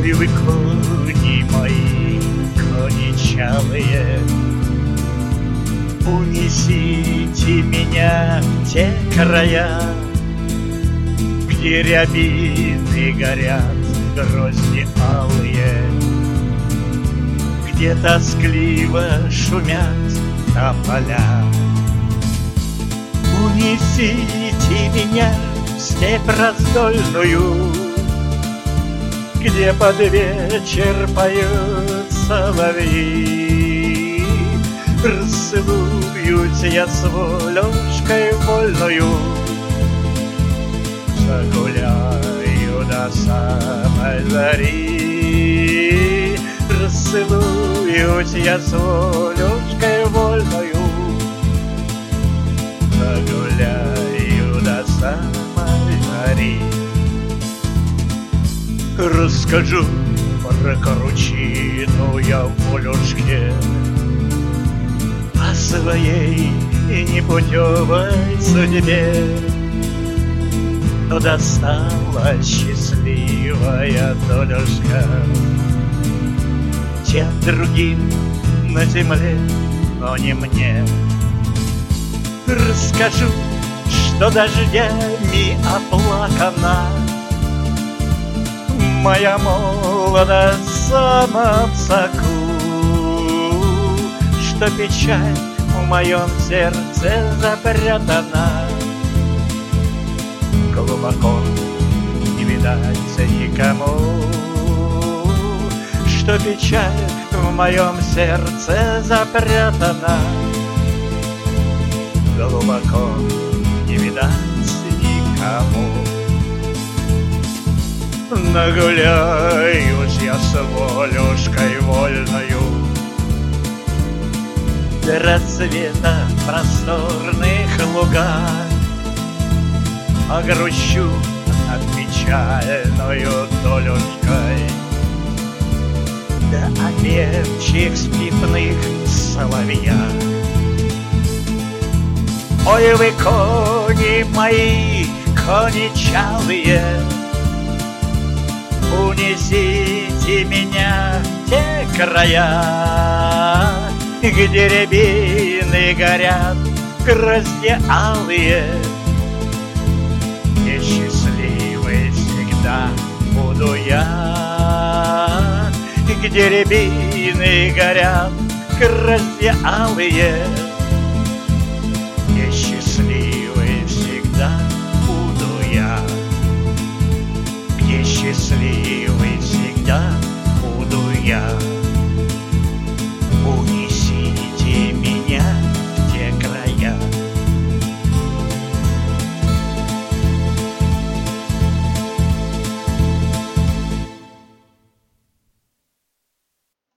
Ой, вы кони мои, коничалые, унесите меня в те края, где рябины горят, грозди алые, где тоскливо шумят тополя. Унесите меня в степь раздольную, где под вечер поют соловьи. Расцелуюсь я с волюшкой вольною, загуляю до самой зари. Расцелуюсь я с волюшкой вольною, загуляю до самой зари. Расскажу про кручину я в волюшке, о своей непутевой судьбе. Но досталась счастливая долюшка тем другим на земле, но не мне. Расскажу, что дождями оплакана моя молодость в самом соку, что печаль в моем сердце запрятана, глубоко не видать никому, что печаль в моем сердце запрятана, глубоко не видать никому. Нагуляюсь я с волюшкой вольною до рассвета в просторных лугах, огрущу над печальною долюшкой, да о певчих степных соловьях. Ой, вы кони мои, коничалые, унесите меня в те края, где рябины горят, грозди алые. Несчастливый всегда буду я, где рябины горят, грозди алые. Несчастливый всегда буду я, где счастливый всегда буду я.